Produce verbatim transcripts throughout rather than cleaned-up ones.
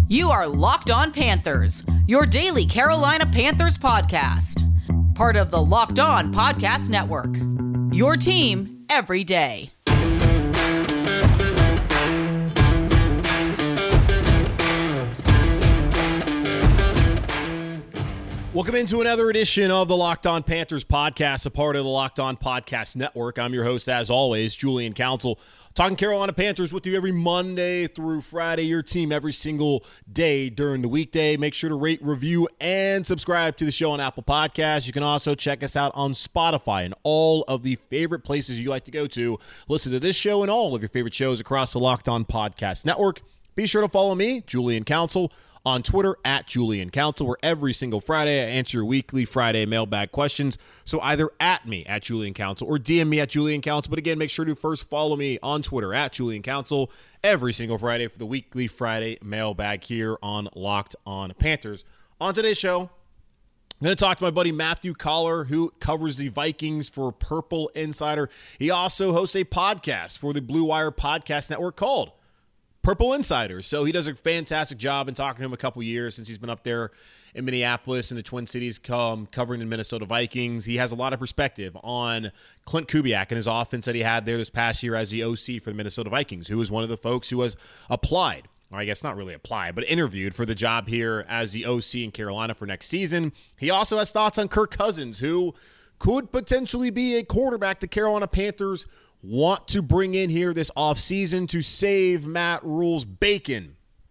You are Locked On Panthers, your daily Carolina Panthers podcast. Part of the Locked On Podcast Network. Your team every day. Welcome into another edition of the Locked On Panthers podcast, a part of the Locked On Podcast Network. I'm your host, as always, Julian Council, talking Carolina Panthers with you every Monday through Friday, your team every single day during the weekday. Make sure to rate, review, and subscribe to the show on Apple Podcasts. You can also check us out on Spotify and all of the favorite places you like to go to. Listen to this show and all of your favorite shows across the Locked On Podcast Network. Be sure to follow me, Julian Council, on Twitter at Julian Council, where every single Friday I answer your weekly Friday mailbag questions. So either at me at Julian Council or D M me at Julian Council. But again, make sure to first follow me on Twitter at Julian Council every single Friday for the weekly Friday mailbag here on Locked On Panthers. On today's show, I'm going to talk to my buddy Matthew Coller, who covers the Vikings for Purple Insider. He also hosts a podcast for the Blue Wire Podcast Network called Purple Insider. So he does a fantastic job in talking to him a couple years since he's been up there in Minneapolis and the Twin Cities um, covering the Minnesota Vikings. He has a lot of perspective on Klint Kubiak and his offense that he had there this past year as the O C for the Minnesota Vikings, who was one of the folks who was applied, or I guess not really applied, but interviewed for the job here as the O C in Carolina for next season. He also has thoughts on Kirk Cousins, who could potentially be a quarterback the Carolina Panthers want to bring in here this offseason to save Matt Rhule's bacon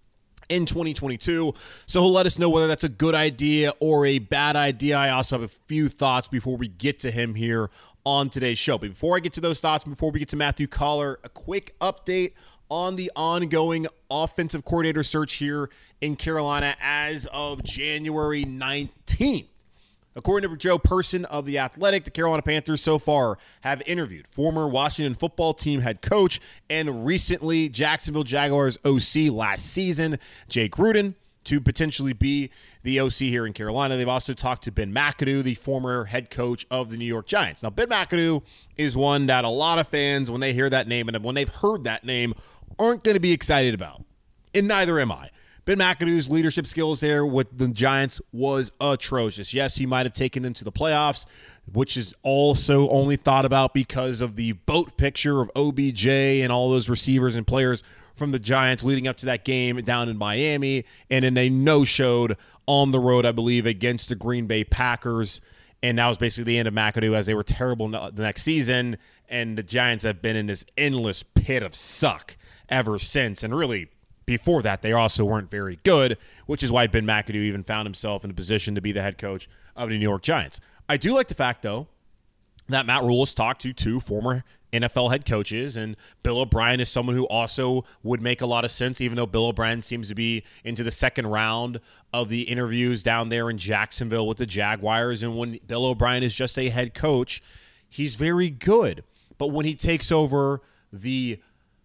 in twenty twenty-two. So he'll let us know whether that's a good idea or a bad idea. I also have a few thoughts before we get to him here on today's show. But before I get to those thoughts, before we get to Matthew Coller, a quick update on the ongoing offensive coordinator search here in Carolina as of January nineteenth. According to Joe Person of The Athletic, the Carolina Panthers so far have interviewed former Washington football team head coach and recently Jacksonville Jaguars O C last season, Jay Gruden, to potentially be the O C here in Carolina. They've also talked to Ben McAdoo, the former head coach of the New York Giants. Now, Ben McAdoo is one that a lot of fans, when they hear that name and when they've heard that name, aren't going to be excited about. And neither am I. Ben McAdoo's leadership skills there with the Giants was atrocious. Yes, he might have taken them to the playoffs, which is also only thought about because of the boat picture of O B J and all those receivers and players from the Giants leading up to that game down in Miami. And then they no-showed on the road, I believe, against the Green Bay Packers. And that was basically the end of McAdoo as they were terrible the next season. And the Giants have been in this endless pit of suck ever since. And really, before that, they also weren't very good, which is why Ben McAdoo even found himself in a position to be the head coach of the New York Giants. I do like the fact, though, that Matt Rhule has talked to two former N F L head coaches, and Bill O'Brien is someone who also would make a lot of sense, even though Bill O'Brien seems to be into the second round of the interviews down there in Jacksonville with the Jaguars. And when Bill O'Brien is just a head coach, he's very good. But when he takes over the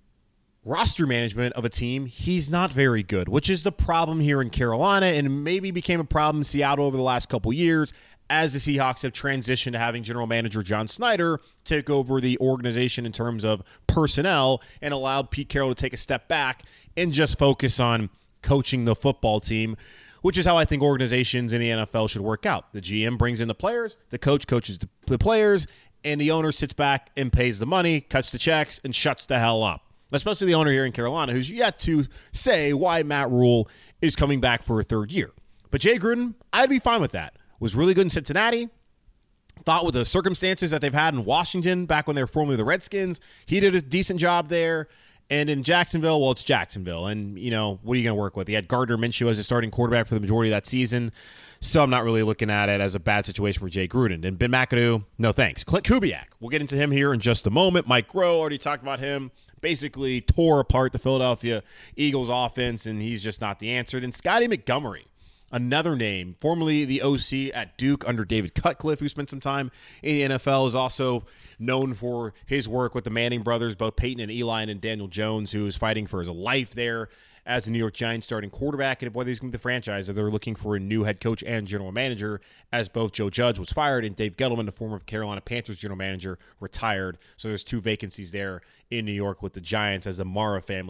roster management of a team, he's not very good, which is the problem here in Carolina and maybe became a problem in Seattle over the last couple years as the Seahawks have transitioned to having general manager John Snyder take over the organization in terms of personnel and allowed Pete Carroll to take a step back and just focus on coaching the football team, which is how I think organizations in the N F L should work out. The G M brings in the players, the coach coaches the players, and the owner sits back and pays the money, cuts the checks, and shuts the hell up. Especially the owner here in Carolina, who's yet to say why Matt Rhule is coming back for a third year. But Jay Gruden, I'd be fine with that. Was really good in Cincinnati. Thought with the circumstances that they've had in Washington back when they were formerly the Redskins, he did a decent job there. And in Jacksonville, well, it's Jacksonville. And, you know, what are you going to work with? He had Gardner Minshew as a starting quarterback for the majority of that season. So I'm not really looking at it as a bad situation for Jay Gruden. And Ben McAdoo, no thanks. Klint Kubiak, we'll get into him here in just a moment. Mike Rowe, already talked about him. Basically tore apart the Philadelphia Eagles offense, and he's just not the answer. Then Scotty Montgomery, another name, formerly the O C at Duke under David Cutcliffe, who spent some time in the N F L, is also known for his work with the Manning brothers, both Peyton and Eli, and Daniel Jones, who is fighting for his life there as the New York Giants starting quarterback, and whether he's going to be the franchise, that they're looking for a new head coach and general manager, as both Joe Judge was fired and Dave Gettleman, the former Carolina Panthers general manager, retired. So there's two vacancies there in New York with the Giants as the Mara family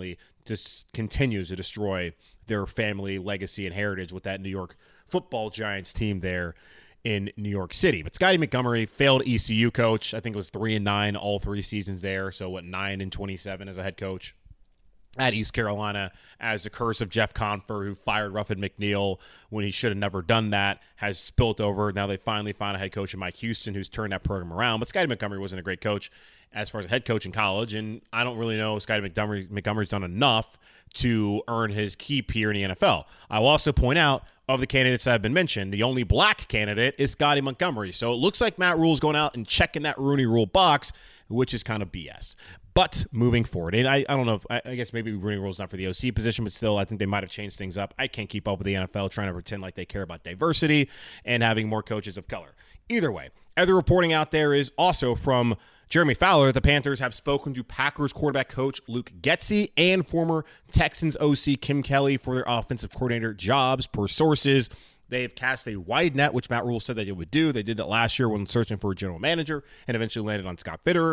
just continues to destroy their family legacy and heritage with that New York Football Giants team there in New York City. But Scotty Montgomery, failed E C U coach. I think it was three and nine all three seasons there. So what, nine and twenty-seven as a head coach at East Carolina, as the curse of Jeff Confer, who fired Ruffin McNeil when he should have never done that, has spilt over. Now they finally found a head coach in Mike Houston who's turned that program around. But Scotty Montgomery wasn't a great coach as far as a head coach in college, and I don't really know if Scotty Montgomery, Montgomery's done enough to earn his keep here in the N F L. I will also point out, of the candidates that have been mentioned, the only black candidate is Scotty Montgomery. So it looks like Matt Rhule's going out and checking that Rooney Rule box, which is kind of B S. But moving forward, and I, I don't know if, I, I guess maybe Rooney Rule's not for the O C position, but still, I think they might have changed things up. I can't keep up with the N F L trying to pretend like they care about diversity and having more coaches of color. Either way, other reporting out there is also from Jeremy Fowler. The Panthers have spoken to Packers quarterback coach Luke Getsy and former Texans O C Kim Kelly for their offensive coordinator jobs. Per sources, they have cast a wide net, which Matt Rhule said that they would do. They did that last year when searching for a general manager and eventually landed on Scott Fitterer.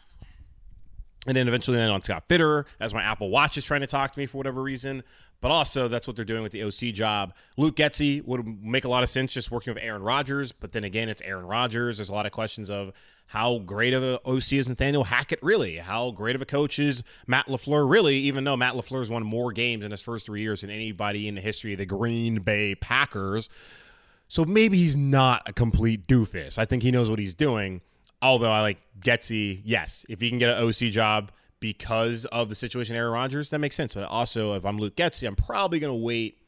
And then eventually landed on Scott Fitterer, as my Apple Watch is trying to talk to me for whatever reason. But also, that's what they're doing with the O C job. Luke Getsy would make a lot of sense just working with Aaron Rodgers. But then again, it's Aaron Rodgers. There's a lot of questions of how great of an O C is Nathaniel Hackett really? How great of a coach is Matt LaFleur really? Even though Matt LaFleur has won more games in his first three years than anybody in the history of the Green Bay Packers. So maybe he's not a complete doofus. I think he knows what he's doing. Although I like Getsy, yes, if he can get an O C job because of the situation Aaron Rodgers, that makes sense. But also, if I'm Luke Getsy, I'm probably going to wait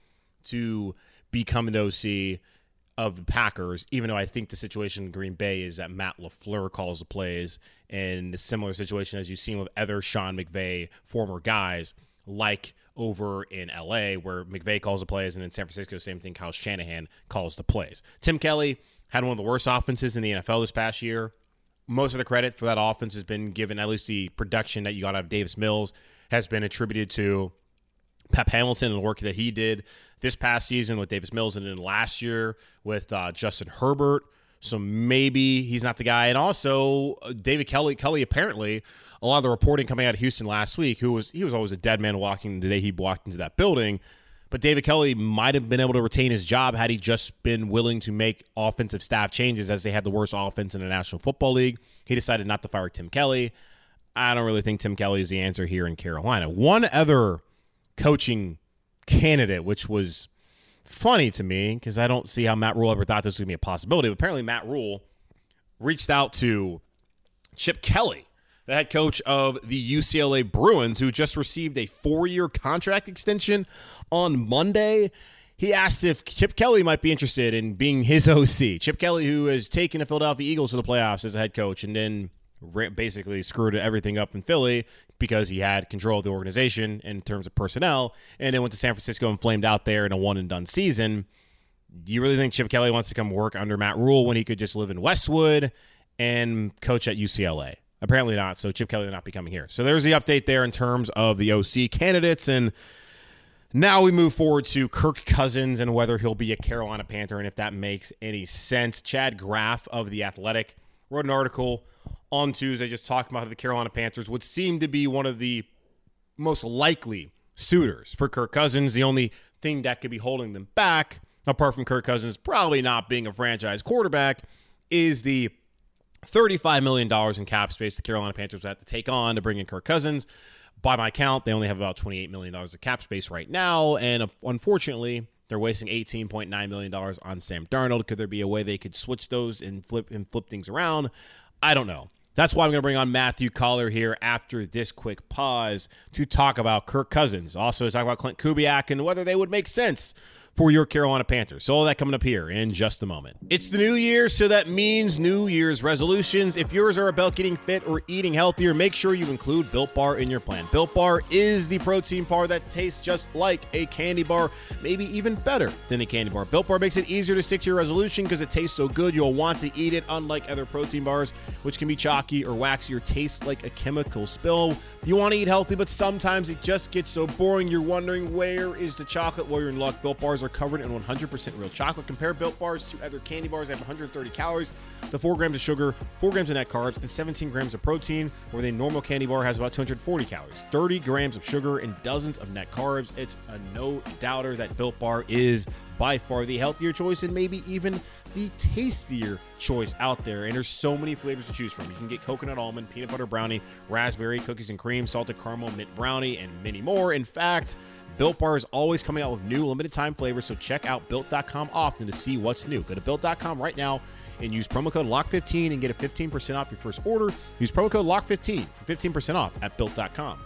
to become an O C of the Packers, even though I think the situation in Green Bay is that Matt LaFleur calls the plays, and a similar situation as you've seen with other Sean McVay former guys, like over in L A, where McVay calls the plays, and in San Francisco, same thing, Kyle Shanahan calls the plays. Tim Kelly had one of the worst offenses in the N F L this past year. Most of the credit for that offense has been given, at least the production that you got out of Davis Mills has been attributed to Pep Hamilton and the work that he did this past season with Davis Mills and then last year with uh, Justin Herbert. So maybe he's not the guy. And also uh, David Kelly, Kelly apparently, a lot of the reporting coming out of Houston last week, who was he was always a dead man walking the day he walked into that building. But David Kelly might have been able to retain his job had he just been willing to make offensive staff changes, as they had the worst offense in the National Football League. He decided not to fire Tim Kelly. I don't really think Tim Kelly is the answer here in Carolina. One other coaching candidate, which was funny to me because I don't see how Matt Rhule ever thought this was going to be a possibility. But apparently Matt Rhule reached out to Chip Kelly, the head coach of the U C L A Bruins, who just received a four-year contract extension on Monday. He asked if Chip Kelly might be interested in being his O C. Chip Kelly, who has taken the Philadelphia Eagles to the playoffs as a head coach and then basically screwed everything up in Philly because he had control of the organization in terms of personnel, and then went to San Francisco and flamed out there in a one-and-done season. Do you really think Chip Kelly wants to come work under Matt Rhule when he could just live in Westwood and coach at U C L A? Apparently not, so Chip Kelly will not be coming here. So there's the update there in terms of the O C candidates, and now we move forward to Kirk Cousins and whether he'll be a Carolina Panther and if that makes any sense. Chad Graff of The Athletic wrote an article on Tuesday just talking about how the Carolina Panthers would seem to be one of the most likely suitors for Kirk Cousins. The only thing that could be holding them back, apart from Kirk Cousins probably not being a franchise quarterback, is the thirty-five million dollars in cap space the Carolina Panthers have to take on to bring in Kirk Cousins. By my count, they only have about twenty-eight million dollars of cap space right now, and uh, unfortunately, they're wasting eighteen point nine million dollars on Sam Darnold. Could there be a way they could switch those and flip and flip things around? I don't know. That's why I'm going to bring on Matthew Coller here after this quick pause to talk about Kirk Cousins. Also, to talk about Clint Kubiak and whether they would make sense for your Carolina Panthers. So all that coming up here in just a moment. It's the new year, so that means New Year's resolutions. If yours are about getting fit or eating healthier, make sure you include Built Bar in your plan. Built Bar is the protein bar that tastes just like a candy bar, maybe even better than a candy bar. Built Bar makes it easier to stick to your resolution because it tastes so good you'll want to eat it, unlike other protein bars, which can be chalky or waxy or taste like a chemical spill. You want to eat healthy, but sometimes it just gets so boring you're wondering, where is the chocolate? Well, you're in luck. Built Bars are are covered in one hundred percent real chocolate. Compare Built Bars to other candy bars that have one hundred thirty calories, to four grams of sugar, four grams of net carbs, and seventeen grams of protein, where the normal candy bar has about two hundred forty calories, thirty grams of sugar, and dozens of net carbs. It's a no-doubter that Built Bar is by far the healthier choice and maybe even the tastier choice out there. And there's so many flavors to choose from. You can get coconut almond, peanut butter brownie, raspberry, cookies and cream, salted caramel, mint brownie, and many more. In fact, Built Bar is always coming out with new limited time flavors, so check out built dot com often to see what's new. Go to built dot com right now and use promo code lock fifteen and get a fifteen percent off your first order. Use promo code lock fifteen for fifteen percent off at built dot com.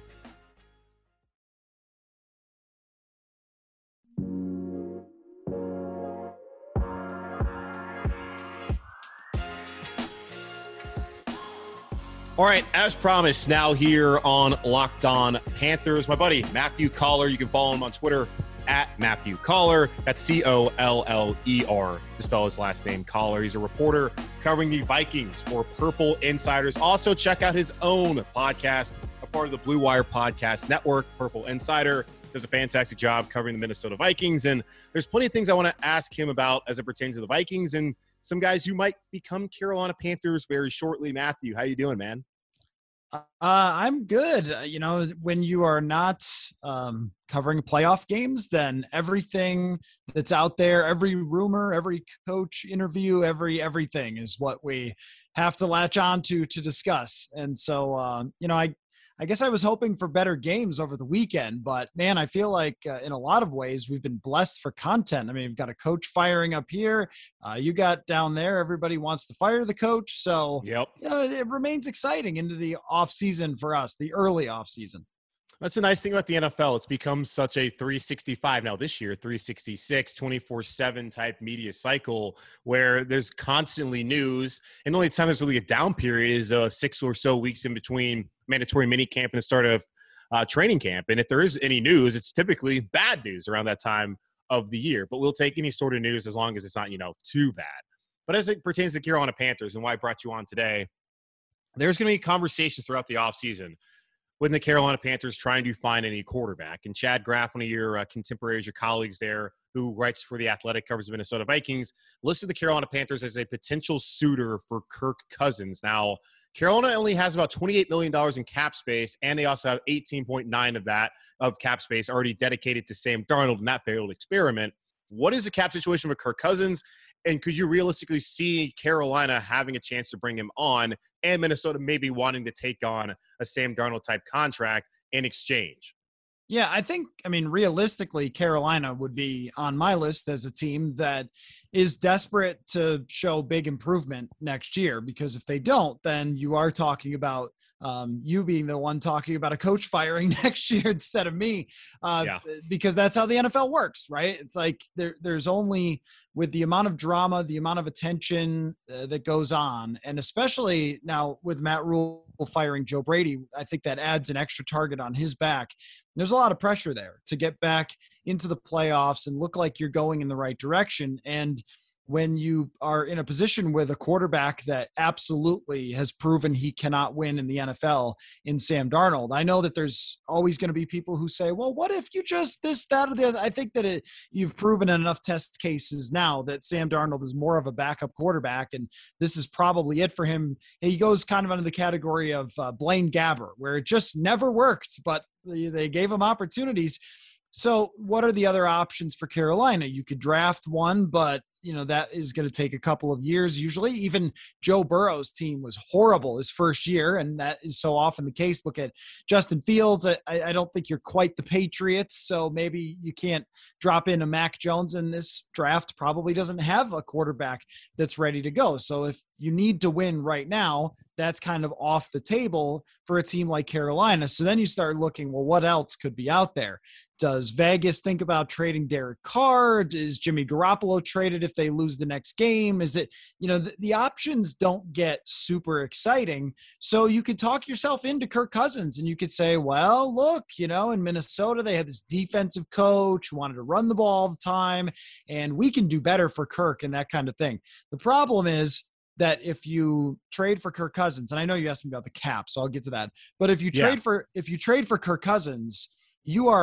All right, as promised, now here on Locked On Panthers, my buddy Matthew Coller. You can follow him on Twitter at Matthew Coller. That's C O L L E R to spell his last name, Coller. He's a reporter covering the Vikings for Purple Insiders. Also, check out his own podcast, a part of the Blue Wire Podcast Network. Purple Insider does a fantastic job covering the Minnesota Vikings. And there's plenty of things I want to ask him about as it pertains to the Vikings and some guys who might become Carolina Panthers very shortly. Matthew, how you doing, man? Uh, I'm good. Uh, you know, when you are not um, covering playoff games, then everything that's out there, every rumor, every coach interview, every everything is what we have to latch on to to discuss. And so, uh, you know, I I guess I was hoping for better games over the weekend, but man, I feel like uh, in a lot of ways we've been blessed for content. I mean, we've got a coach firing up here. Uh, you got down there, everybody wants to fire the coach. So, yep. you know, it remains exciting into the off season for us, the early off season. That's the nice thing about the N F L. It's become such a three sixty-five now this year, three sixty-six, twenty-four seven type media cycle where there's constantly news. And the only time there's really a down period is uh, six or so weeks in between mandatory mini camp and the start of uh, training camp. And if there is any news, it's typically bad news around that time of the year. But we'll take any sort of news as long as it's not, you know, too bad. But as it pertains to Carolina Panthers and why I brought you on today, there's going to be conversations throughout the offseason with the Carolina Panthers trying to find any quarterback. And Chad Graff, one of your uh, contemporaries, your colleagues there, who writes for The Athletic, covers the Minnesota Vikings, listed the Carolina Panthers as a potential suitor for Kirk Cousins. Now, Carolina only has about twenty-eight million dollars in cap space, and they also have eighteen point nine of that of cap space already dedicated to Sam Darnold in that failed experiment. What is the cap situation with Kirk Cousins? And could you realistically see Carolina having a chance to bring him on and Minnesota maybe wanting to take on a Sam Darnold type contract in exchange? Yeah, I think, I mean, realistically, Carolina would be on my list as a team that is desperate to show big improvement next year, because if they don't, then you are talking about um, you being the one talking about a coach firing next year instead of me, uh, yeah. because that's how the N F L works, right? It's like there, there's only, with the amount of drama, the amount of attention uh, that goes on, and especially now with Matt Rule firing Joe Brady, I think that adds an extra target on his back. There's a lot of pressure there to get back into the playoffs and look like you're going in the right direction. And when you are in a position with a quarterback that absolutely has proven he cannot win in the N F L in Sam Darnold, I know that there's always going to be people who say, well, what if you just this, that, or the other? I think that it, you've proven in enough test cases now that Sam Darnold is more of a backup quarterback, and this is probably it for him. He goes kind of under the category of uh, Blaine Gabbert, where it just never worked, but they, they gave him opportunities. So what are the other options for Carolina? You could draft one, but you know, that is going to take a couple of years. Usually even Joe Burrow's team was horrible his first year, and that is so often the case. Look at Justin Fields. I, I don't think you're quite the Patriots, so maybe you can't drop in a Mac Jones, and this draft probably doesn't have a quarterback that's ready to go. So if you need to win right now, that's kind of off the table for a team like Carolina. So then you start looking, well, what else could be out there? Does Vegas think about trading Derek Carr? Is Jimmy Garoppolo traded if they lose the next game? Is it, you know, the, the options don't get super exciting. So you could talk yourself into Kirk Cousins, and you could say, well, look, you know, in Minnesota, they had this defensive coach who wanted to run the ball all the time, and we can do better for Kirk and that kind of thing. The problem is that if you trade for Kirk Cousins, and I know you asked me about the cap, so I'll get to that. But if you trade yeah. for, if you trade for Kirk Cousins, you are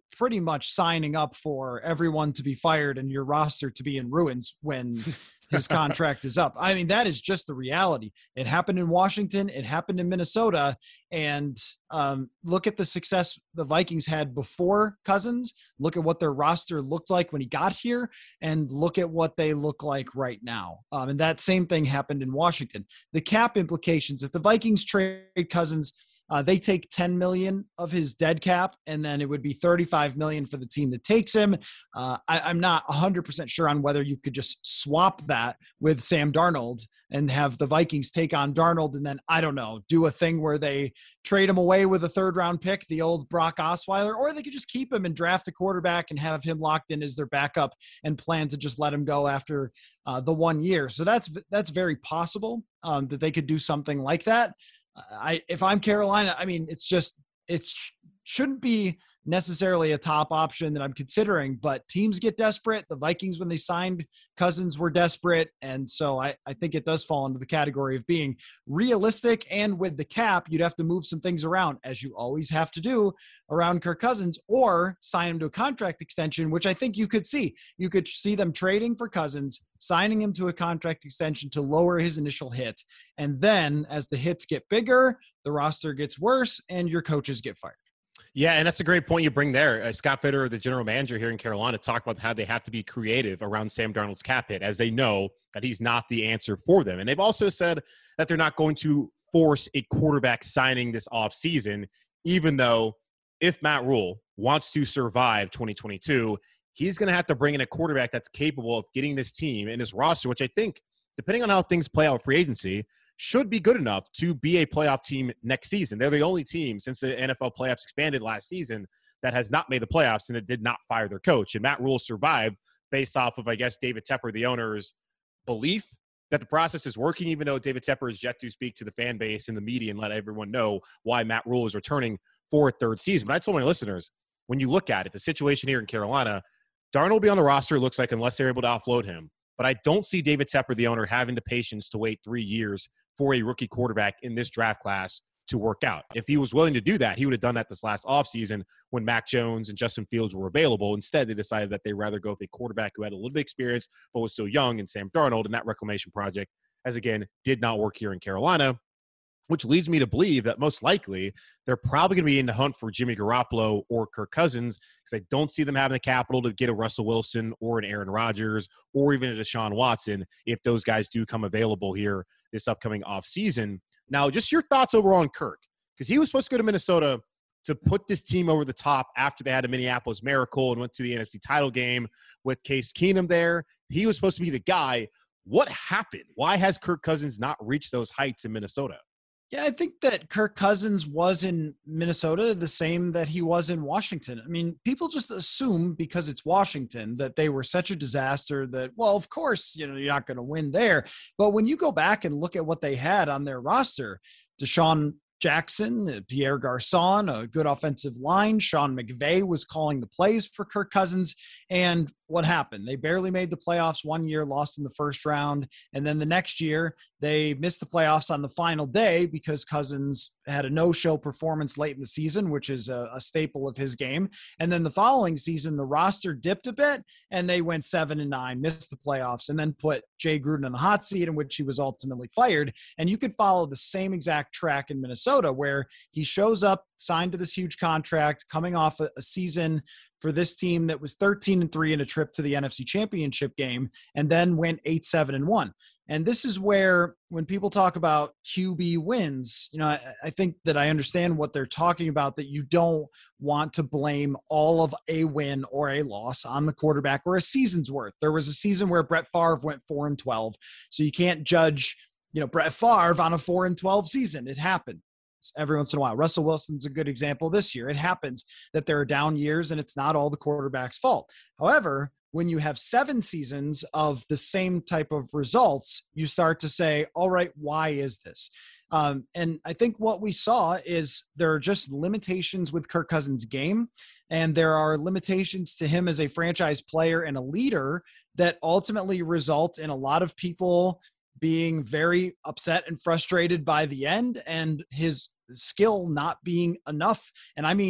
pretty much signing up for everyone to be fired and your roster to be in ruins when his contract is up. I mean, that is just the reality. It happened in Washington. It happened in Minnesota. And um, look at the success the Vikings had before Cousins. Look at what their roster looked like when he got here, and look at what they look like right now. Um, and that same thing happened in Washington. The cap implications, if the Vikings trade Cousins, Uh, they take ten million of his dead cap, and then it would be thirty-five million for the team that takes him. Uh, I, I'm not one hundred percent sure on whether you could just swap that with Sam Darnold and have the Vikings take on Darnold, and then, I don't know, do a thing where they trade him away with a third round pick, the old Brock Osweiler, or they could just keep him and draft a quarterback and have him locked in as their backup and plan to just let him go after uh, the one year. So that's, that's very possible um, that they could do something like that. I, if I'm Carolina, I mean, it's just, it shouldn't be necessarily a top option that I'm considering, but teams get desperate. The Vikings, when they signed Cousins, were desperate. And so I, I think it does fall into the category of being realistic. And with the cap, you'd have to move some things around, as you always have to do around Kirk Cousins, or sign him to a contract extension, which I think you could see. You could see them trading for Cousins, signing him to a contract extension to lower his initial hit. And then as the hits get bigger, the roster gets worse and your coaches get fired. Yeah, and that's a great point you bring there. Uh, Scott Fitter, the general manager here in Carolina, talked about how they have to be creative around Sam Darnold's cap hit, as they know that he's not the answer for them. And they've also said that they're not going to force a quarterback signing this offseason, even though if Matt Rule wants to survive twenty twenty-two, he's going to have to bring in a quarterback that's capable of getting this team and this roster, which I think, depending on how things play out free agency, should be good enough to be a playoff team next season. They're the only team since the N F L playoffs expanded last season that has not made the playoffs, and it did not fire their coach. And Matt Rule survived based off of, I guess, David Tepper, the owner's belief that the process is working, even though David Tepper has yet to speak to the fan base and the media and let everyone know why Matt Rule is returning for a third season. But I told my listeners, when you look at it, the situation here in Carolina, Darnold will be on the roster, it looks like, unless they're able to offload him. But I don't see David Tepper, the owner, having the patience to wait three years for a rookie quarterback in this draft class to work out. If he was willing to do that, he would have done that this last offseason when Mac Jones and Justin Fields were available. Instead, they decided that they'd rather go with a quarterback who had a little bit of experience but was still young, in Sam Darnold, and that reclamation project, as again, did not work here in Carolina, which leads me to believe that most likely they're probably going to be in the hunt for Jimmy Garoppolo or Kirk Cousins, because I don't see them having the capital to get a Russell Wilson or an Aaron Rodgers or even a Deshaun Watson if those guys do come available here this upcoming offseason. Now, just your thoughts overall on Kirk, because he was supposed to go to Minnesota to put this team over the top after they had a Minneapolis Miracle and went to the N F C title game with Case Keenum there. He was supposed to be the guy. What happened? Why has Kirk Cousins not reached those heights in Minnesota? Yeah, I think that Kirk Cousins was in Minnesota the same that he was in Washington. I mean, people just assume because it's Washington that they were such a disaster that, well, of course, you know, you're not going to win there. But when you go back and look at what they had on their roster, Deshaun Jackson, Pierre Garçon, a good offensive line. Sean McVay was calling the plays for Kirk Cousins. And what happened? They barely made the playoffs one year, lost in the first round. And then the next year, they missed the playoffs on the final day because Cousins had a no-show performance late in the season, which is a, a staple of his game. And then the following season, the roster dipped a bit, and they went seven and nine, missed the playoffs, and then put Jay Gruden in the hot seat, in which he was ultimately fired. And you could follow the same exact track in Minnesota, where he shows up, signed to this huge contract, coming off a, a season for this team that was thirteen and three in a trip to the N F C Championship game, and then went eight, seven and one. And this is where, when people talk about Q B wins, you know, I, I think that I understand what they're talking about, that you don't want to blame all of a win or a loss on the quarterback or a season's worth. There was a season where Brett Favre went four and twelve. So you can't judge, you know, Brett Favre on a four and twelve season. It happened every once in a while. Russell Wilson's a good example this year. It happens that there are down years, and it's not all the quarterback's fault. However, when you have seven seasons of the same type of results, you start to say, all right, why is this? Um, and I think what we saw is there are just limitations with Kirk Cousins' game, and there are limitations to him as a franchise player and a leader that ultimately result in a lot of people being very upset and frustrated by the end, and his skill not being enough. And I mean,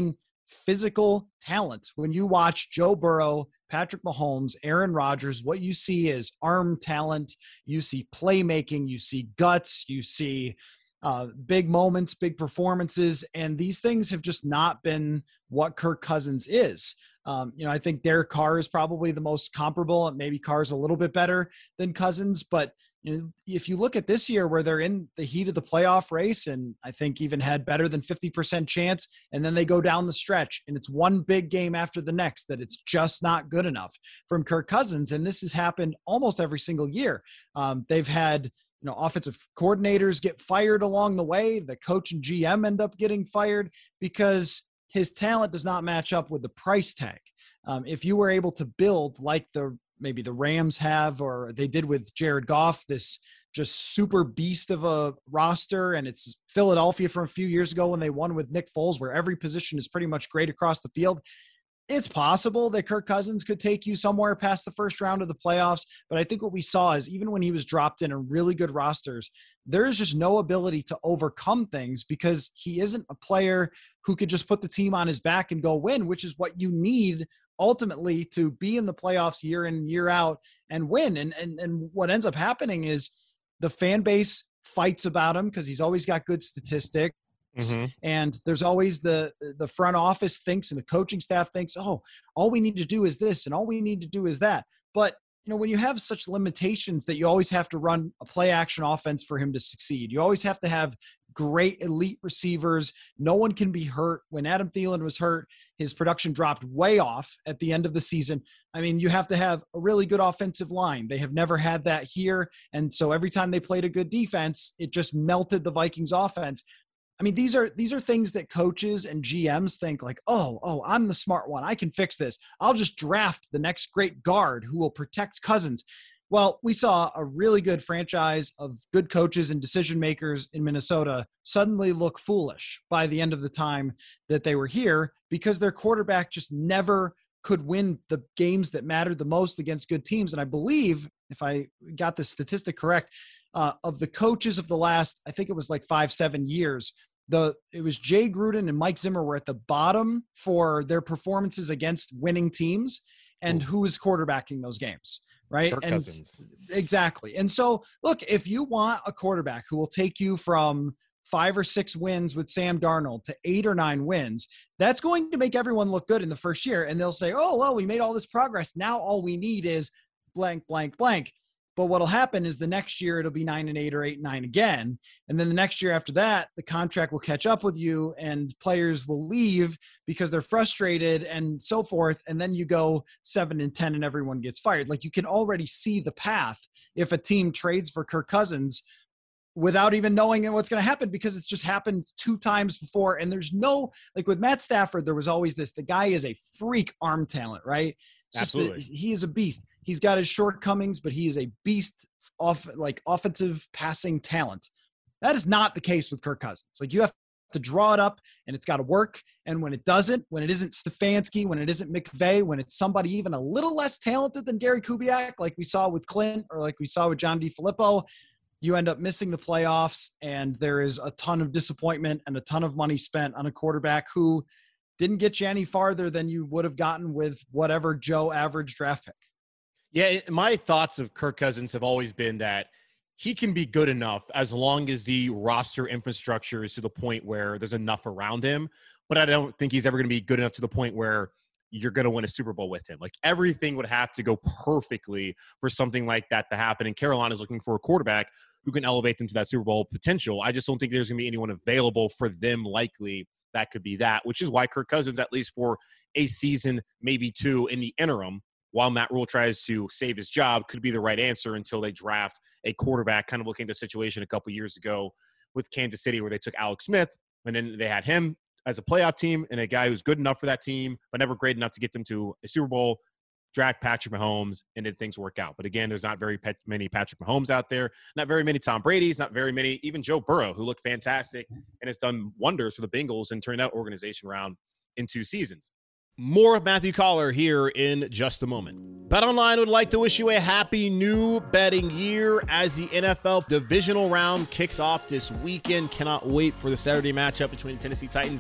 physical talent. When you watch Joe Burrow, Patrick Mahomes, Aaron Rodgers, what you see is arm talent. You see playmaking, you see guts, you see uh, big moments, big performances. And these things have just not been what Kirk Cousins is. Um, you know, I think Derek Carr is probably the most comparable, and maybe Carr's a little bit better than Cousins. But you know, if you look at this year where they're in the heat of the playoff race, and I think even had better than fifty percent chance, and then they go down the stretch and it's one big game after the next that it's just not good enough from Kirk Cousins. And this has happened almost every single year. Um, they've had, you know, offensive coordinators get fired along the way. The coach and G M end up getting fired because his talent does not match up with the price tag. Um, if you were able to build like the maybe the Rams have, or they did with Jared Goff, this just super beast of a roster, and it's Philadelphia from a few years ago when they won with Nick Foles, where every position is pretty much great across the field. It's possible that Kirk Cousins could take you somewhere past the first round of the playoffs. But I think what we saw is even when he was dropped in a really good rosters, there is just no ability to overcome things because he isn't a player who could just put the team on his back and go win, which is what you need ultimately to be in the playoffs year in and year out and win. And, and, and what ends up happening is the fan base fights about him because he's always got good statistics. Mm-hmm. And there's always the the front office thinks and the coaching staff thinks, oh, all we need to do is this and all we need to do is that. But you know, when you have such limitations that you always have to run a play action offense for him to succeed, you always have to have great elite receivers. No one can be hurt. When Adam Thielen was hurt, his production dropped way off at the end of the season. I mean, you have to have a really good offensive line. They have never had that here. And so every time they played a good defense, it just melted the Vikings offense. I mean, these are these are things that coaches and G Ms think like, oh, oh, I'm the smart one. I can fix this. I'll just draft the next great guard who will protect Cousins. Well, we saw a really good franchise of good coaches and decision makers in Minnesota suddenly look foolish by the end of the time that they were here because their quarterback just never could win the games that mattered the most against good teams. And I believe, if I got the statistic correct, uh, of the coaches of the last, I think it was like five, seven years, The it was Jay Gruden and Mike Zimmer were at the bottom for their performances against winning teams and Ooh. who is quarterbacking those games, right? Kirk and Cousins. Exactly. And so, look, if you want a quarterback who will take you from five or six wins with Sam Darnold to eight or nine wins, that's going to make everyone look good in the first year. And they'll say, oh, well, we made all this progress. Now all we need is blank, blank, blank. But what'll happen is the next year it'll be nine and eight or eight and nine again. And then the next year after that, the contract will catch up with you and players will leave because they're frustrated and so forth. And then you go seven and ten and everyone gets fired. Like you can already see the path if a team trades for Kirk Cousins without even knowing what's going to happen because it's just happened two times before. And there's no, like with Matt Stafford, there was always this, the guy is a freak arm talent, right? It's Absolutely. Just the, he is a beast. He's got his shortcomings, but he is a beast off like offensive passing talent. That is not the case with Kirk Cousins. Like you have to draw it up and it's got to work. And when it doesn't, when it isn't Stefanski, when it isn't McVay, when it's somebody even a little less talented than Gary Kubiak, like we saw with Clint or like we saw with John DeFilippo, you end up missing the playoffs and there is a ton of disappointment and a ton of money spent on a quarterback who didn't get you any farther than you would have gotten with whatever Joe average draft pick. Yeah, my thoughts of Kirk Cousins have always been that he can be good enough as long as the roster infrastructure is to the point where there's enough around him. But I don't think he's ever going to be good enough to the point where you're going to win a Super Bowl with him. Like everything would have to go perfectly for something like that to happen. And Carolina's looking for a quarterback who can elevate them to that Super Bowl potential. I just don't think there's going to be anyone available for them likely that could be that, which is why Kirk Cousins, at least for a season, maybe two in the interim, while Matt Rule tries to save his job, could be the right answer until they draft a quarterback, kind of looking at the situation a couple years ago with Kansas City where they took Alex Smith and then they had him as a playoff team and a guy who's good enough for that team, but never great enough to get them to a Super Bowl, draft Patrick Mahomes, and then things work out. But again, there's not very pe- many Patrick Mahomes out there, not very many Tom Brady's, not very many, even Joe Burrow, who looked fantastic and has done wonders for the Bengals and turned that organization around in two seasons. More of Matthew Coller here in just a moment. BetOnline would like to wish you a happy new betting year as the N F L divisional round kicks off this weekend. Cannot wait for the Saturday matchup between the Tennessee Titans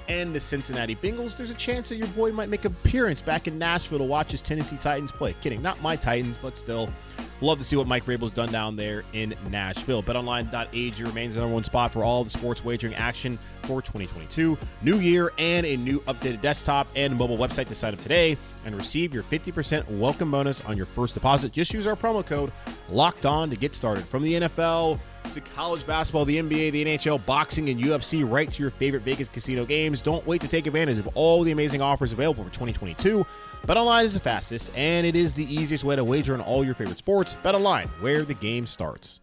and the Cincinnati Bengals, there's a chance that your boy might make an appearance back in Nashville to watch his Tennessee Titans play. Kidding, not my Titans, but still. Love to see what Mike Vrabel's done down there in Nashville. Bet Online dot A G remains the number one spot for all the sports wagering action for twenty twenty-two. New year and a new updated desktop and mobile website to sign up today and receive your fifty percent welcome bonus on your first deposit. Just use our promo code LOCKEDON to get started. From the N F L to college basketball, the N B A, the N H L, boxing, and U F C, right to your favorite Vegas casino games. Don't wait to take advantage of all the amazing offers available for twenty twenty-two. BetOnline is the fastest, and it is the easiest way to wager on all your favorite sports. BetOnline, where the game starts.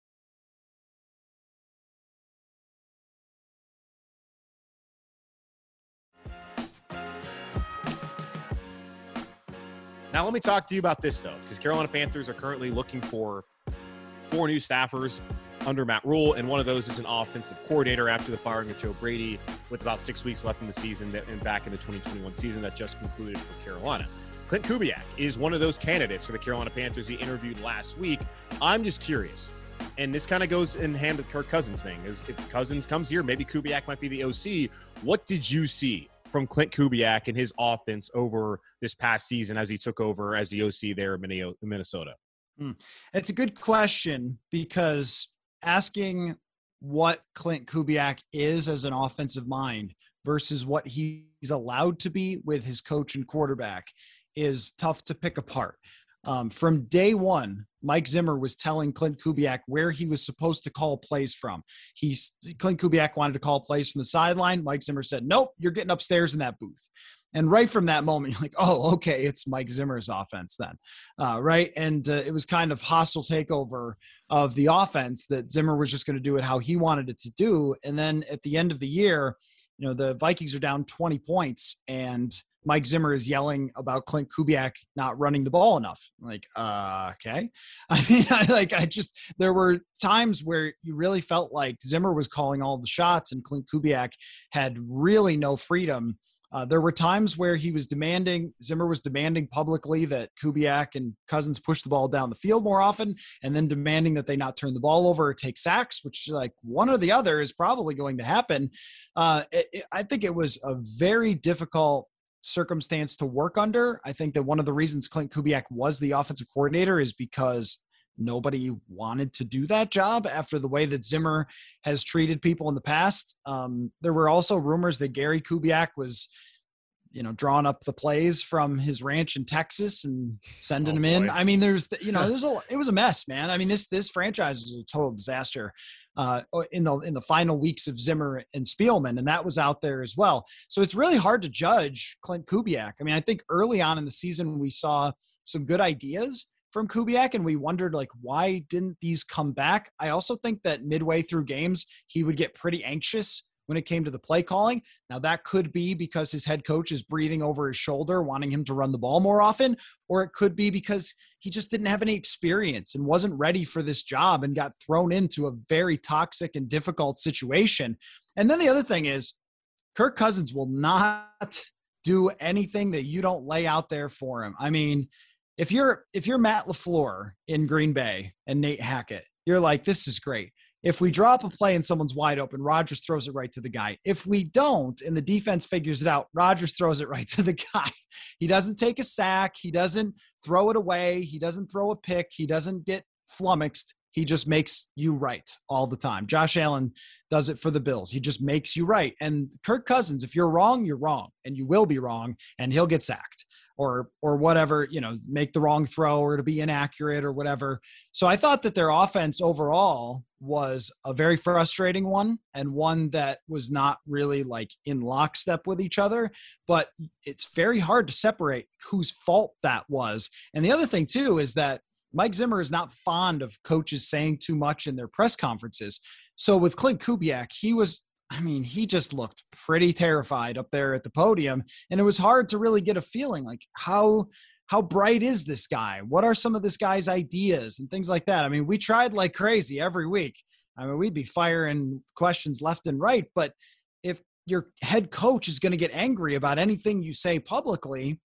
Now let me talk to you about this, though, because Carolina Panthers are currently looking for four new staffers under Matt Rule, and one of those is an offensive coordinator after the firing of Joe Brady with about six weeks left in the season that, and back in the twenty twenty-one season that just concluded for Carolina. Clint Kubiak is one of those candidates for the Carolina Panthers he interviewed last week. I'm just curious, and this kind of goes in hand with Kirk Cousins thing, is if Cousins comes here, maybe Kubiak might be the O C. What did you see from Clint Kubiak and his offense over this past season as he took over as the O C there in Minnesota? Hmm. It's a good question, because asking what Clint Kubiak is as an offensive mind versus what he's allowed to be with his coach and quarterback is tough to pick apart. Um, from day one, Mike Zimmer was telling Clint Kubiak where he was supposed to call plays from. He's Clint Kubiak wanted to call plays from the sideline. Mike Zimmer said, nope, you're getting upstairs in that booth. And right from that moment, you're like, oh, okay, it's Mike Zimmer's offense then, uh, right? And uh, it was kind of hostile takeover of the offense that Zimmer was just going to do it how he wanted it to do. And then at the end of the year, you know, the Vikings are down twenty points, and Mike Zimmer is yelling about Clint Kubiak not running the ball enough. Like, uh, okay. I mean, I, like, I just, there were times where you really felt like Zimmer was calling all the shots and Clint Kubiak had really no freedom. Uh, there were times where he was demanding, Zimmer was demanding publicly that Kubiak and Cousins push the ball down the field more often, and then demanding that they not turn the ball over or take sacks, which, like, one or the other is probably going to happen. Uh, it, it, I think it was a very difficult circumstance to work under. I think that one of the reasons Clint Kubiak was the offensive coordinator is because nobody wanted to do that job after the way that Zimmer has treated people in the past. Um, there were also rumors that Gary Kubiak was, you know, drawing up the plays from his ranch in Texas and sending oh, them in. boy. I mean, there's, you know, there's a, it was a mess, man. I mean, this, this franchise is a total disaster uh, in the, in the final weeks of Zimmer and Spielman. And that was out there as well. So it's really hard to judge Clint Kubiak. I mean, I think early on in the season, we saw some good ideas from Kubiak, and we wondered, like, why didn't these come back? I also think that midway through games, he would get pretty anxious when it came to the play calling. Now, that could be because his head coach is breathing over his shoulder, wanting him to run the ball more often, or it could be because he just didn't have any experience and wasn't ready for this job and got thrown into a very toxic and difficult situation. And then the other thing is, Kirk Cousins will not do anything that you don't lay out there for him. I mean, If you're if you're Matt LaFleur in Green Bay and Nate Hackett, you're like, this is great. If we drop a play and someone's wide open, Rodgers throws it right to the guy. If we don't and the defense figures it out, Rodgers throws it right to the guy. He doesn't take a sack. He doesn't throw it away. He doesn't throw a pick. He doesn't get flummoxed. He just makes you right all the time. Josh Allen does it for the Bills. He just makes you right. And Kirk Cousins, if you're wrong, you're wrong, and you will be wrong, and he'll get sacked. Or, or whatever, you know, make the wrong throw or to be inaccurate or whatever. So I thought that their offense overall was a very frustrating one, and one that was not really like in lockstep with each other, but it's very hard to separate whose fault that was. And the other thing too, is that Mike Zimmer is not fond of coaches saying too much in their press conferences. So with Clint Kubiak, he was, I mean, he just looked pretty terrified up there at the podium, and it was hard to really get a feeling like how, how bright is this guy? What are some of this guy's ideas and things like that? I mean, we tried like crazy every week. I mean, we'd be firing questions left and right, but if your head coach is going to get angry about anything you say publicly,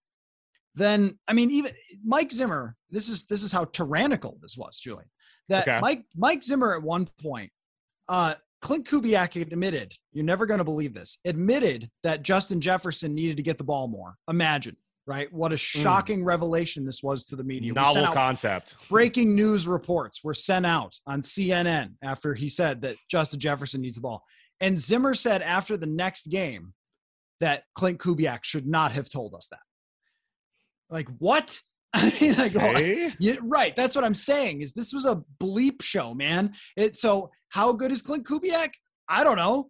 then, I mean, even Mike Zimmer, this is, this is how tyrannical this was, Julian, that okay. Mike, Mike Zimmer at one point, uh, Clint Kubiak admitted, you're never going to believe this, admitted that Justin Jefferson needed to get the ball more. Imagine, right? What a shocking mm. revelation this was to the media. Novel concept. Breaking news reports were sent out on C N N after he said that Justin Jefferson needs the ball. And Zimmer said after the next game that Clint Kubiak should not have told us that. Like, what? I mean, like, okay. yeah, right. That's what I'm saying is this was a bleep show, man. It, so how good is Clint Kubiak? I don't know.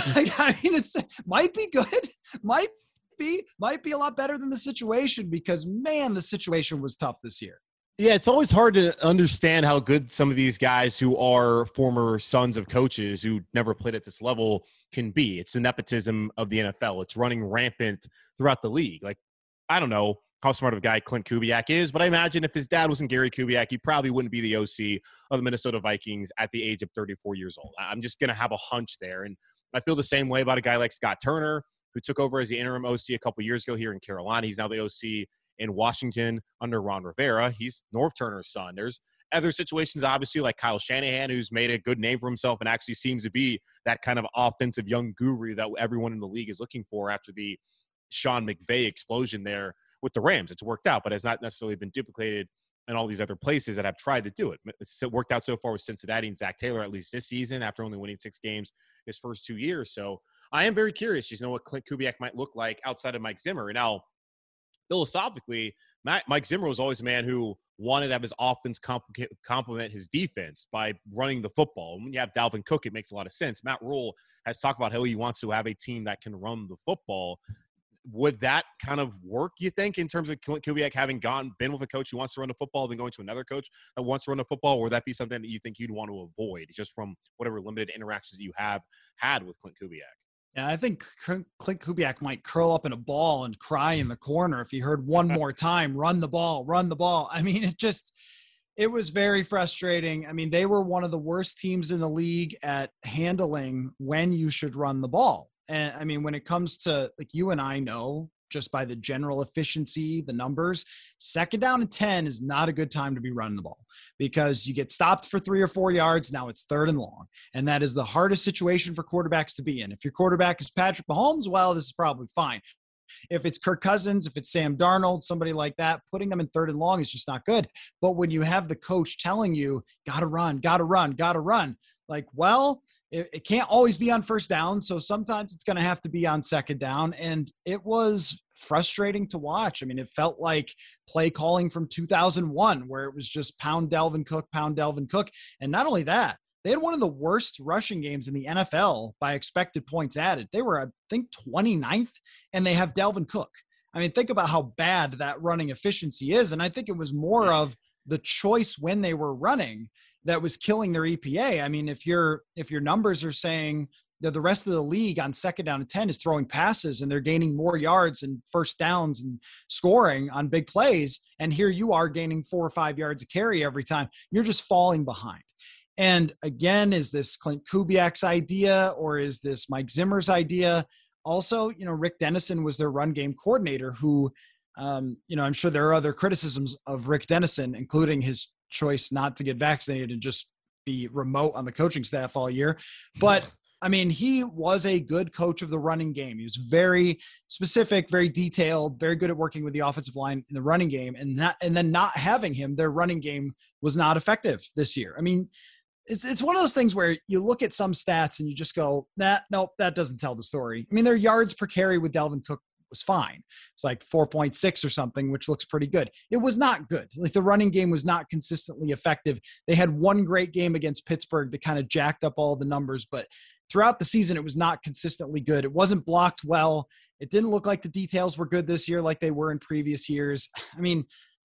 I mean, it's might be good, might be, might be a lot better than the situation because, man, the situation was tough this year. Yeah, it's always hard to understand how good some of these guys who are former sons of coaches who never played at this level can be. It's the nepotism of the N F L. It's running rampant throughout the league. Like, I don't know how smart of a guy Clint Kubiak is, but I imagine if his dad wasn't Gary Kubiak, he probably wouldn't be the O C of the Minnesota Vikings at the age of thirty-four years old. I'm just going to have a hunch there. And I feel the same way about a guy like Scott Turner, who took over as the interim O C a couple years ago here in Carolina. He's now the O C in Washington under Ron Rivera. He's Norv Turner's son. There's other situations, obviously, like Kyle Shanahan, who's made a good name for himself and actually seems to be that kind of offensive young guru that everyone in the league is looking for after the Sean McVay explosion there with the Rams. It's worked out, but has not necessarily been duplicated in all these other places that have tried to do it. It's worked out so far with Cincinnati and Zach Taylor, at least this season, after only winning six games his first two years. So I am very curious, you know, what Clint Kubiak might look like outside of Mike Zimmer. And now, philosophically, Mike Zimmer was always a man who wanted to have his offense complement his defense by running the football. When you have Dalvin Cook, it makes a lot of sense. Matt Rule has talked about how he wants to have a team that can run the football. Would that kind of work, you think, in terms of Kubiak having gone been with a coach who wants to run the football, then going to another coach that wants to run the football? Or would that be something that you think you'd want to avoid just from whatever limited interactions that you have had with Clint Kubiak? Yeah, I think Clint Kubiak might curl up in a ball and cry in the corner if he heard one more time, run the ball, run the ball. I mean, it just – it was very frustrating. I mean, they were one of the worst teams in the league at handling when you should run the ball. And I mean, when it comes to, like, you and I know just by the general efficiency, the numbers, second down and ten is not a good time to be running the ball because you get stopped for three or four yards. Now it's third and long. And that is the hardest situation for quarterbacks to be in. If your quarterback is Patrick Mahomes, well, this is probably fine. If it's Kirk Cousins, if it's Sam Darnold, somebody like that, putting them in third and long is just not good. But when you have the coach telling you, gotta run, gotta run, gotta run, like, well, it, it can't always be on first down. So sometimes it's going to have to be on second down. And it was frustrating to watch. I mean, it felt like play calling from two thousand one, where it was just pound Dalvin Cook, pound Dalvin Cook. And not only that, they had one of the worst rushing games in the N F L by expected points added. They were, I think, twenty-ninth, and they have Dalvin Cook. I mean, think about how bad that running efficiency is. And I think it was more of the choice when they were running that was killing their E P A. I mean, if your if your numbers are saying that the rest of the league on second down and ten is throwing passes and they're gaining more yards and first downs and scoring on big plays, and here you are gaining four or five yards a carry every time, you're just falling behind. And again, is this Clint Kubiak's idea or is this Mike Zimmer's idea? Also, you know, Rick Dennison was their run game coordinator who, um, you know, I'm sure there are other criticisms of Rick Dennison, including his choice not to get vaccinated and just be remote on the coaching staff all year. But I mean, he was a good coach of the running game. He was very specific, very detailed, very good at working with the offensive line in the running game. And not, and then not having him, their running game was not effective this year. I mean, it's it's one of those things where you look at some stats and you just go, nah, nope, that doesn't tell the story. I mean, their yards per carry with Dalvin Cook was fine. It's like four point six or something, which looks pretty good. It was not good. Like, the running game was not consistently effective. They had one great game against Pittsburgh that kind of jacked up all the numbers, but throughout the season, it was not consistently good. It wasn't blocked well. It didn't look like the details were good this year like they were in previous years. I mean,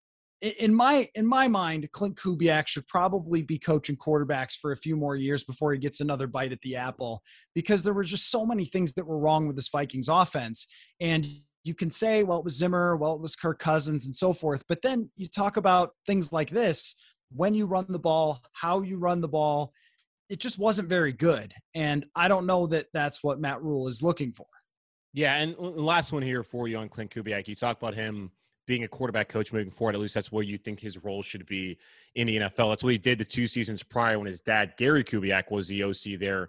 in my in my mind, Clint Kubiak should probably be coaching quarterbacks for a few more years before he gets another bite at the apple, because there were just so many things that were wrong with this Vikings offense. And you can say, well, it was Zimmer, well, it was Kirk Cousins and so forth. But then you talk about things like this, when you run the ball, how you run the ball, it just wasn't very good. And I don't know that that's what Matt Rule is looking for. Yeah, and last one here for you on Clint Kubiak. You talk about him being a quarterback coach moving forward. At least that's what you think his role should be in the N F L. That's what he did the two seasons prior when his dad, Gary Kubiak, was the O C there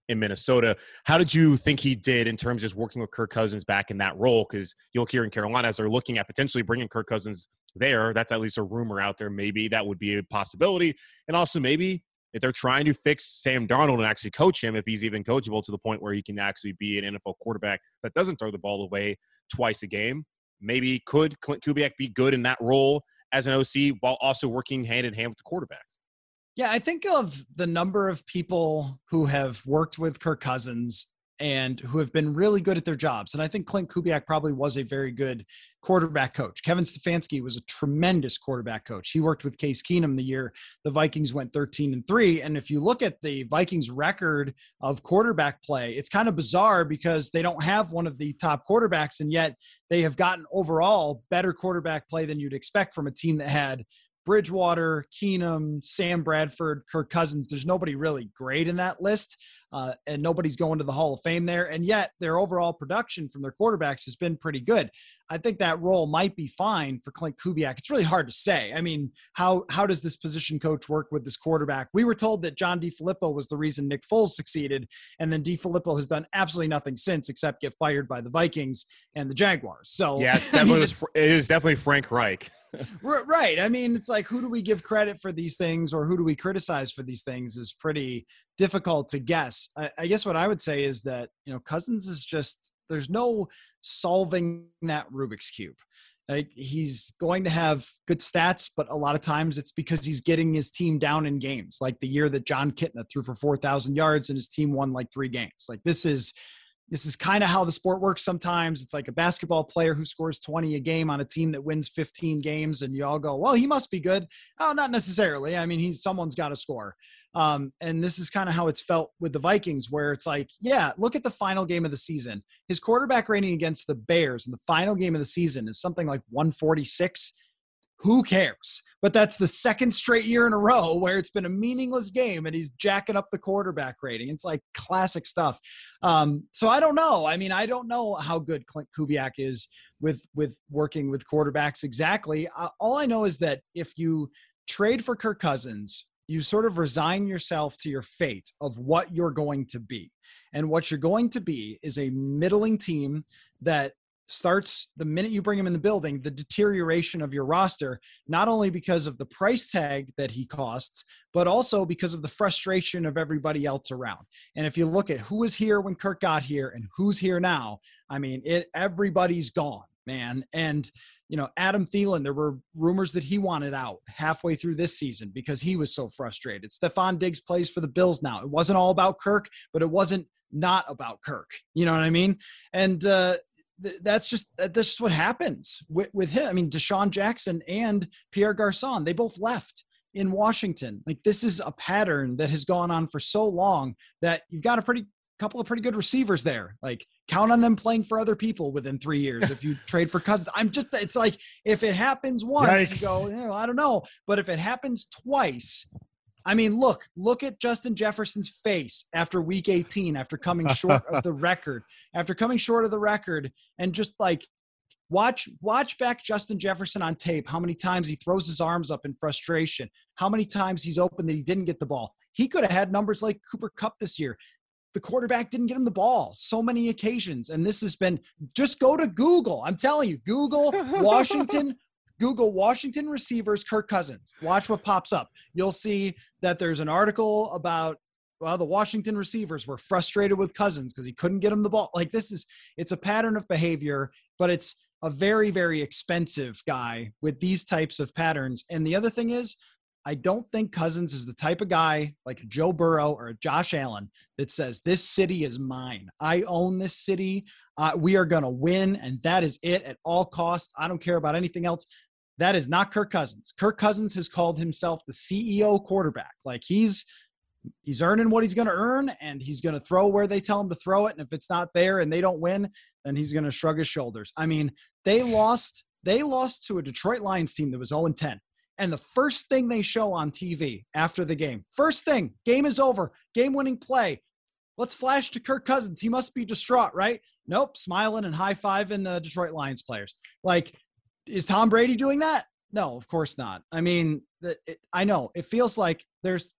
in Minnesota. How did you think he did in terms of just working with Kirk Cousins back in that role? Because you'll hear in Carolina as they're looking at potentially bringing Kirk Cousins there. That's at least a rumor out there. Maybe that would be a possibility. And also maybe if they're trying to fix Sam Darnold and actually coach him, if he's even coachable to the point where he can actually be an N F L quarterback that doesn't throw the ball away twice a game, maybe could Klint Kubiak be good in that role as an O C while also working hand in hand with the quarterbacks? Yeah, I think of the number of people who have worked with Kirk Cousins and who have been really good at their jobs. And I think Klint Kubiak probably was a very good quarterback coach. Kevin Stefanski was a tremendous quarterback coach. He worked with Case Keenum the year the Vikings went thirteen and three. And if you look at the Vikings record of quarterback play, it's kind of bizarre because they don't have one of the top quarterbacks, and yet they have gotten overall better quarterback play than you'd expect from a team that had Bridgewater, Keenum, Sam Bradford, Kirk Cousins. There's nobody really great in that list, uh, and nobody's going to the Hall of Fame there. And yet their overall production from their quarterbacks has been pretty good. I think that role might be fine for Klint Kubiak. It's really hard to say. I mean, how how does this position coach work with this quarterback? We were told that John DeFilippo was the reason Nick Foles succeeded, and then DeFilippo has done absolutely nothing since except get fired by the Vikings and the Jaguars. So yeah, it definitely, I mean, was, it is definitely Frank Reich. Right. I mean, it's like, who do we give credit for these things or who do we criticize for these things is pretty difficult to guess. I, I guess what I would say is that, you know, Cousins is just, there's no solving that Rubik's Cube. Like, he's going to have good stats, but a lot of times it's because he's getting his team down in games. Like the year that John Kitna threw for four thousand yards and his team won like three games. Like this is, This is kind of how the sport works sometimes. It's like a basketball player who scores twenty a game on a team that wins fifteen games, and you all go, well, he must be good. Oh, not necessarily. I mean, he's someone's got to score. Um, and this is kind of how it's felt with the Vikings, where it's like, yeah, look at the final game of the season. His quarterback rating against the Bears in the final game of the season is something like one forty-six. Who cares? But that's the second straight year in a row where it's been a meaningless game and he's jacking up the quarterback rating. It's like classic stuff. Um, so I don't know. I mean, I don't know how good Klint Kubiak is with, with working with quarterbacks exactly. Uh, all I know is that if you trade for Kirk Cousins, you sort of resign yourself to your fate of what you're going to be. And what you're going to be is a middling team that starts the minute you bring him in the building, the deterioration of your roster, not only because of the price tag that he costs, but also because of the frustration of everybody else around. And if you look at who was here when Kirk got here and who's here now, I mean, it everybody's gone, man. And, you know, Adam Thielen, there were rumors that he wanted out halfway through this season because he was so frustrated. Stephon Diggs plays for the Bills now. It wasn't all about Kirk, but it wasn't not about Kirk. You know what I mean? And, uh, that's just that's just what happens with, with him. I mean, Deshaun Jackson and Pierre Garçon, they both left in Washington. Like, this is a pattern that has gone on for so long that you've got a pretty couple of pretty good receivers there. Like, count on them playing for other people within three years if you trade for Cousins. I'm just, it's like, if it happens once, Yikes. you go, you know, I don't know. But if it happens twice, I mean, look, look at Justin Jefferson's face after week eighteen, after coming short of the record, after coming short of the record, and just like watch, watch back Justin Jefferson on tape, how many times he throws his arms up in frustration, how many times he's open that he didn't get the ball. He could have had numbers like Cooper Kupp this year. The quarterback didn't get him the ball so many occasions. And this has been, just go to Google. I'm telling you, Google Washington Google Washington receivers, Kirk Cousins. Watch what pops up. You'll see that there's an article about, well, the Washington receivers were frustrated with Cousins because he couldn't get him the ball. Like, this is, it's a pattern of behavior, but it's a very, very expensive guy with these types of patterns. And the other thing is, I don't think Cousins is the type of guy like a Joe Burrow or a Josh Allen that says, this city is mine. I own this city. Uh, we are going to win. And that is it at all costs. I don't care about anything else. That is not Kirk Cousins. Kirk Cousins has called himself the C E O quarterback. Like, he's, he's earning what he's going to earn, and he's going to throw where they tell him to throw it. And if it's not there and they don't win, then he's going to shrug his shoulders. I mean, they lost, they lost to a Detroit Lions team that was oh and ten. And the first thing they show on T V after the game, first thing, game is over, game-winning play. Let's flash to Kirk Cousins. He must be distraught, right? Nope, smiling and high-fiving uh, Detroit Lions players. Like, is Tom Brady doing that? No, of course not. I mean, it, I know it feels like there's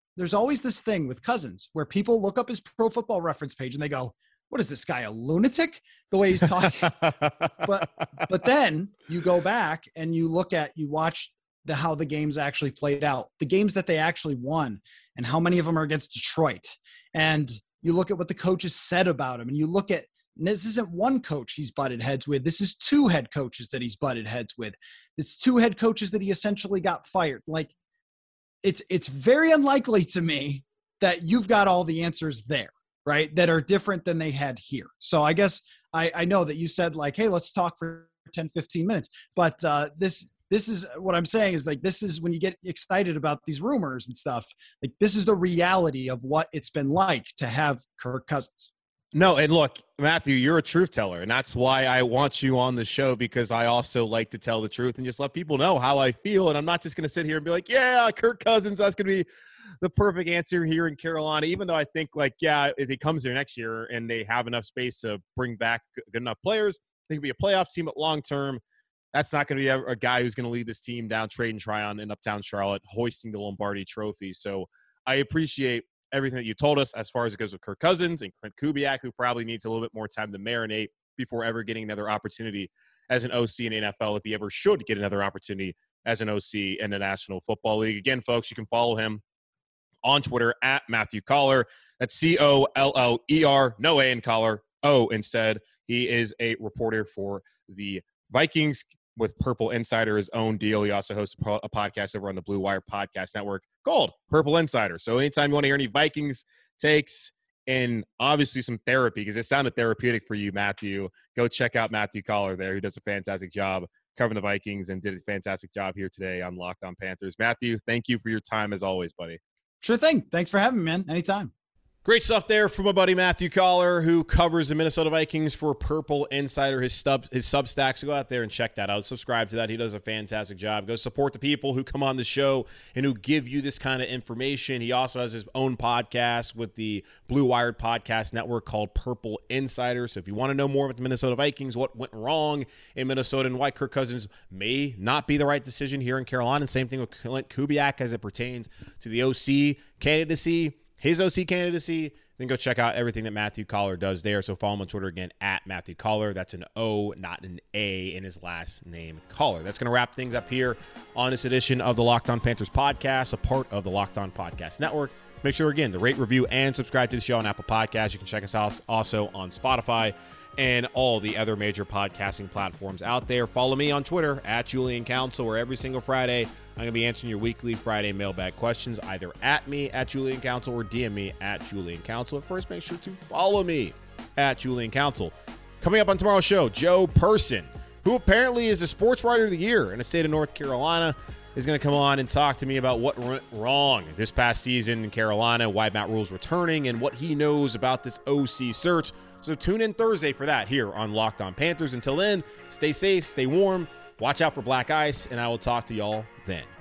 there's always this thing with Cousins where people look up his Pro Football Reference page and they go, what is this guy, a lunatic? The way he's talking. but but then you go back and you look at, you watch the how the games actually played out, the games that they actually won, and how many of them are against Detroit. And you look at what the coaches said about him, and you look at, and this isn't one coach he's butted heads with. This is two head coaches that he's butted heads with. It's two head coaches that he essentially got fired. Like, it's it's very unlikely to me that you've got all the answers there, right, that are different than they had here. So I guess I, I know that you said, like, hey, let's talk for ten, fifteen minutes. But uh, this this is what I'm saying is, like, this is when you get excited about these rumors and stuff. Like, this is the reality of what it's been like to have Kirk Cousins. No, and look, Matthew, you're a truth teller, and that's why I want you on the show, because I also like to tell the truth and just let people know how I feel. And I'm not just going to sit here and be like, yeah, Kirk Cousins, that's going to be the perfect answer here in Carolina, even though I think, like, yeah, if he comes here next year and they have enough space to bring back good enough players, they can be a playoff team at long term. That's not going to be a, a guy who's going to lead this team down Trade and Tryon in Uptown Charlotte, hoisting the Lombardi Trophy. So I appreciate everything that you told us as far as it goes with Kirk Cousins and Clint Kubiak, who probably needs a little bit more time to marinate before ever getting another opportunity as an O C in the N F L, if he ever should get another opportunity as an O C in the National Football League. Again, folks, you can follow him on Twitter at Matthew Coller. That's C O L L E R, no A in Coller, O instead. He is a reporter for the Vikings with Purple Insider, his own deal. He also hosts a podcast over on the Blue Wire Podcast Network called Purple Insider. So anytime you want to hear any Vikings takes and obviously some therapy, because it sounded therapeutic for you, Matthew, go check out Matthew Coller there, who does a fantastic job covering the Vikings and did a fantastic job here today on Locked On Panthers. Matthew, thank you for your time as always, buddy. Sure thing. Thanks for having me, man. Anytime. Great stuff there from my buddy Matthew Coller, who covers the Minnesota Vikings for Purple Insider, his stub, his Substack. So go out there and check that out. Subscribe to that. He does a fantastic job. Go support the people who come on the show and who give you this kind of information. He also has his own podcast with the Blue Wired Podcast Network called Purple Insider. So if you want to know more about the Minnesota Vikings, what went wrong in Minnesota and why Kirk Cousins may not be the right decision here in Carolina, and same thing with Clint Kubiak as it pertains to the O C candidacy, his O C candidacy, then go check out everything that Matthew Coller does there. So follow him on Twitter again, at Matthew Coller. That's an O, not an A in his last name, Coller. That's going to wrap things up here on this edition of the Locked On Panthers podcast, a part of the Locked On Podcast Network. Make sure, again, to rate, review, and subscribe to the show on Apple Podcasts. You can check us out also on Spotify and all the other major podcasting platforms out there. Follow me on Twitter, at Julian Council, where every single Friday I'm going to be answering your weekly Friday mailbag questions, either at me, at Julian Council, or D M me, at Julian Council. But first, make sure to follow me, at Julian Council. Coming up on tomorrow's show, Joe Person, who apparently is a sports writer of the year in the state of North Carolina, is going to come on and talk to me about what went wrong this past season in Carolina, why Matt Rhule's returning, and what he knows about this O C search. So tune in Thursday for that here on Locked On Panthers. Until then, stay safe, stay warm, watch out for black ice, and I will talk to y'all then.